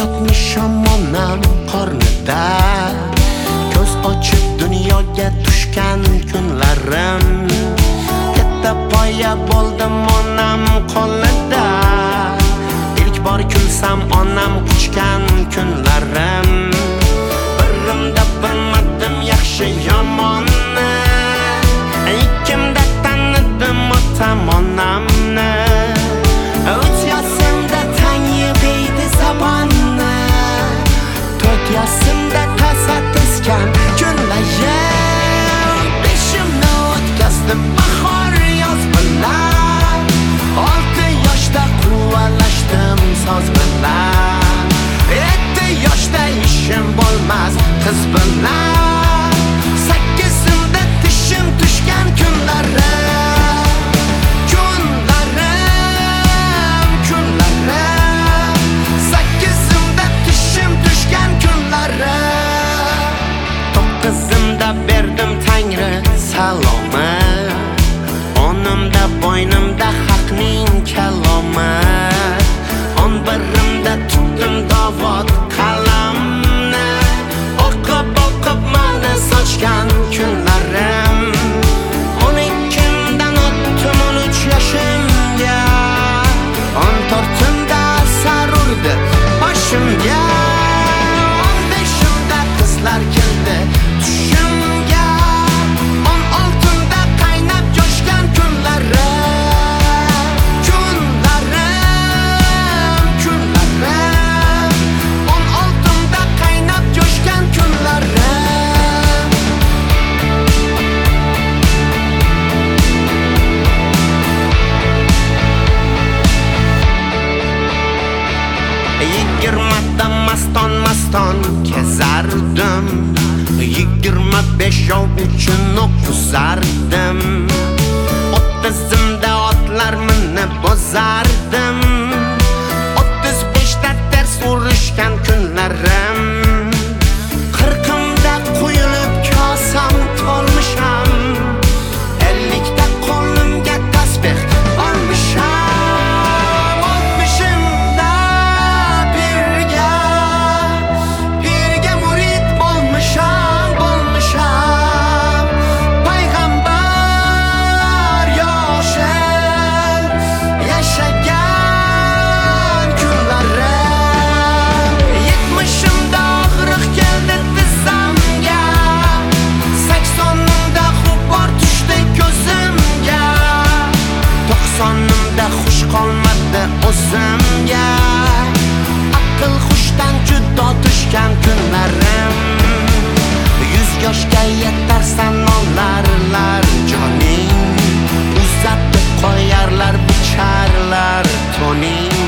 yotmisham onam qornida, ko'z ochib dunyoga tushgan kunlarim, katta poya bo'ldim onam qo'lida. İlk bor kulsam onam quchgan kunlarim, birimda bilmadim yaxshi yomonni, ikkimda tanidim otam onamni. Uch yoshimda tang yebeydi zabonni, to'rt yoshimda tasadduskam kunlar. Beshimni o'tkazdim bahor yoz bilan, 6 yoshda quvalashdim soz bilan, 7 yoshda ishim bo'lmas qiz bilan, 8imda tishim tushgan kunlarim, kunlarim, kunlarim, 8imda tishim tushgan kunlarim. 9imda berdim Tangri salomi, 10imda bo'ynimda haqning kalomi, 11imda tutdim dovot qalamni, o'qib mani sochgan kunlarim. 12imdan o'tdim 13 yoshimga, 14imda sar urdi boshimga, 15imda qizlar keldi tushimga, 16imda qaynab jo'shgan kunlarim, kunlarim, kunlarim, 16imda qaynab jo'shgan kunlarim. Yigirmada maston kezardim, 25 uchun o'qizardim, 30imda otlar minib bozardim, 35da dars urishgan kunlarim, 40imda quyilib kosam to'lmisham, 50da qo'limga tasbeh olmisham, 60imda pirga murid bo'lmisham, payg'ambar yoshi yashagan kunlarim. 70imda og'riq keldi tizzamga, 80imda g'ubor tushdi ko'zimga, 90imda xush qolmadi o'zimga, aql hushdan judo tushgan kunlarim. 100 yoshga yetarsan olarlar joning, uzatib qo'yarlar bicharlar to'ning.